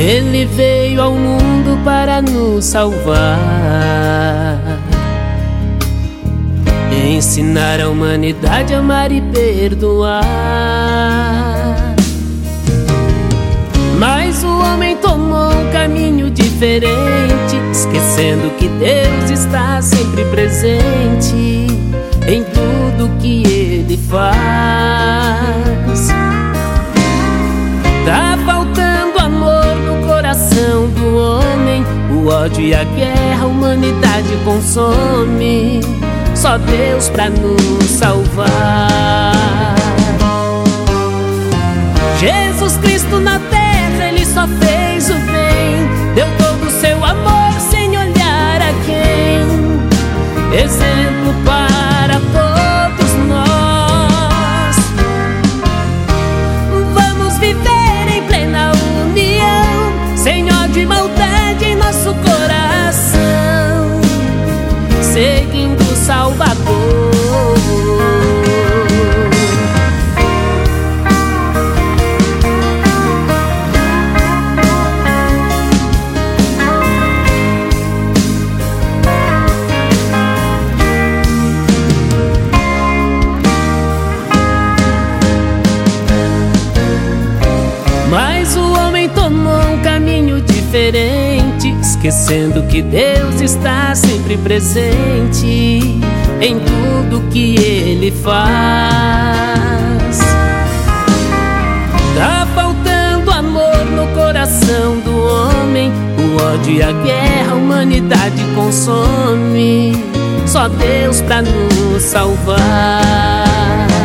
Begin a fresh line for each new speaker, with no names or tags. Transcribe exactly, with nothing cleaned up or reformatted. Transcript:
Ele veio ao mundo para nos salvar, ensinar a humanidade a amar e perdoar. Mas o homem tomou um caminho diferente, esquecendo que Deus está sempre presente em tudo que Ele faz. Tá faltando amor no coração do homem, o ódio e a guerra a humanidade consome. Só Deus pra nos salvar. Jesus Cristo na terra, Ele só fez o bem, deu todo o seu amor sem olhar a quem. Exemplo para todos nós. Vamos viver em plena união, sem ódio e maldade em nosso coração, seguindo o Salvador. Mas o homem tomou um caminho diferente, esquecendo que Deus está sempre presente em tudo que Ele faz. Tá faltando amor no coração do homem, o ódio e a guerra a humanidade consome. Só Deus pra nos salvar.